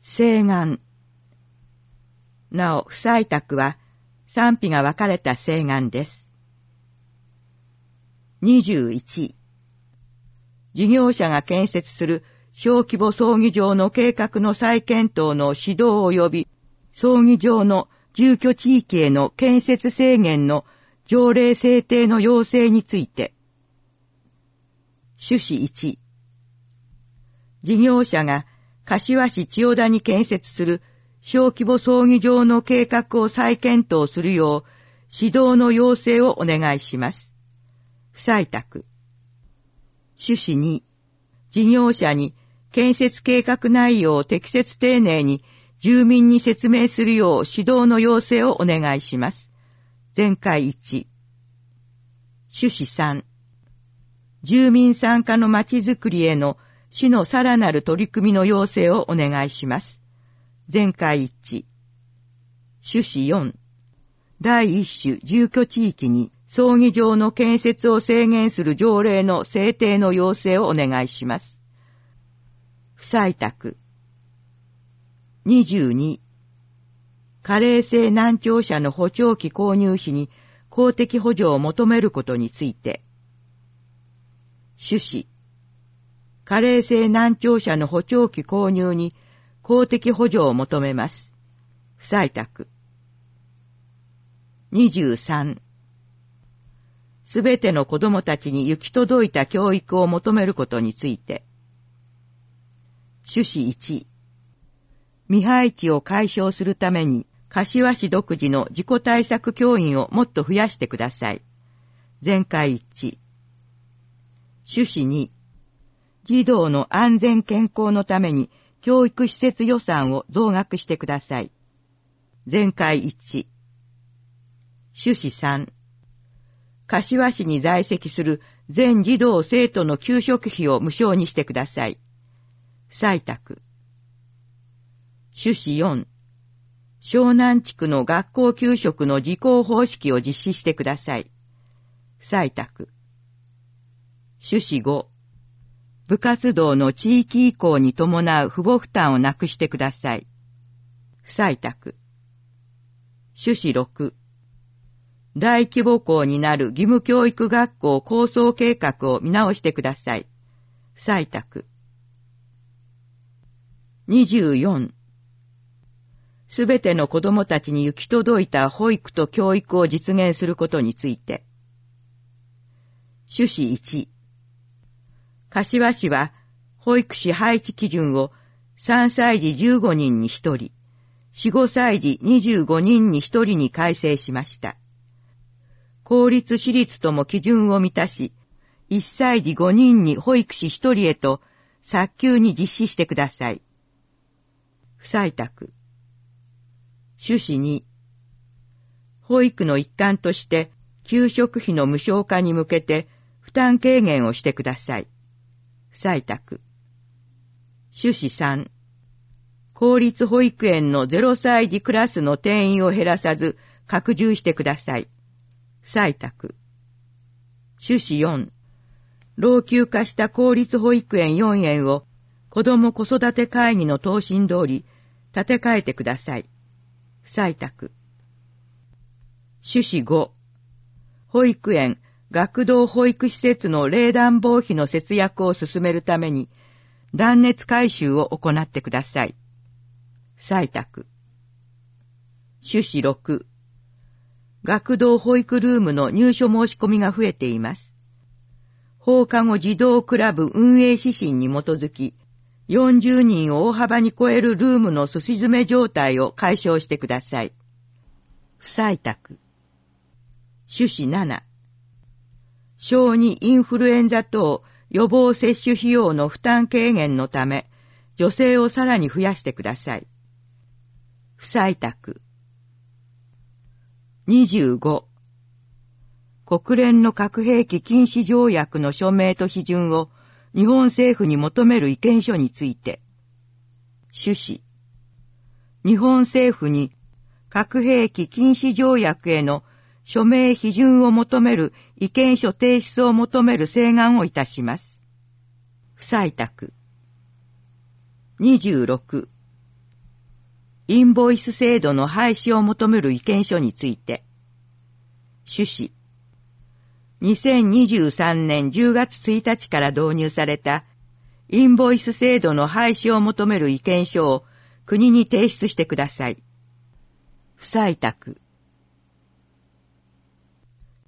請願。なお、不採択は賛否が分かれた請願です。21、事業者が建設する小規模葬儀場の計画の再検討の指導及び葬儀場の住居地域への建設制限の条例制定の要請について。趣旨1、事業者が柏市千代田に建設する小規模葬儀場の計画を再検討するよう指導の要請をお願いします。不採択。趣旨2、事業者に建設計画内容を適切丁寧に住民に説明するよう指導の要請をお願いします。全会一致。趣旨3、住民参加のまちづくりへの市のさらなる取り組みの要請をお願いします。全会一致。趣旨4、第一種住居地域に葬儀場の建設を制限する条例の制定の要請をお願いします。不採択。22、加齢性難聴者の補聴器購入費に公的補助を求めることについて。趣旨、加齢性難聴者の補聴器購入に公的補助を求めます。不採択。23、すべての子どもたちに行き届いた教育を求めることについて。趣旨1、未配置を解消するために柏市独自の自己対策教員をもっと増やしてください。全会一致。趣旨2、児童の安全健康のために教育施設予算を増額してください。全会一致。趣旨3、柏市に在籍する全児童生徒の給食費を無償にしてください。不採択。趣旨4、湘南地区の学校給食の時効方式を実施してください。不採択。趣旨5、部活動の地域移行に伴う父母負担をなくしてください。不採択。趣旨6、大規模校になる義務教育学校構想計画を見直してください。不採択。24、すべての子どもたちに行き届いた保育と教育を実現することについて。趣旨1、柏市は保育士配置基準を3歳児15人に1人、4、5歳児25人に1人に改正しました。公立私立とも基準を満たし、1歳児5人に保育士1人へと早急に実施してください。不採択。趣旨2、保育の一環として給食費の無償化に向けて負担軽減をしてください。不採択。趣旨3、公立保育園の0歳児クラスの定員を減らさず拡充してください。不採択。趣旨4、老朽化した公立保育園4園を子ども子育て会議の答申通り建て替えてください。不採択。趣旨5、保育園、学童保育施設の冷暖房費の節約を進めるために断熱改修を行ってください。不採択。趣旨6、学童保育ルームの入所申し込みが増えています。放課後児童クラブ運営指針に基づき、40人を大幅に超えるルームのすし詰め状態を解消してください。不採択。趣旨7、小児インフルエンザ等予防接種費用の負担軽減のため、助成をさらに増やしてください。不採択。25、国連の核兵器禁止条約の署名と批准を日本政府に求める意見書について。趣旨、日本政府に核兵器禁止条約への署名批准を求める意見書提出を求める請願をいたします。不採択。26、 インボイス制度の廃止を求める意見書について、趣旨。2023年10月1日から導入されたインボイス制度の廃止を求める意見書を国に提出してください。不採択。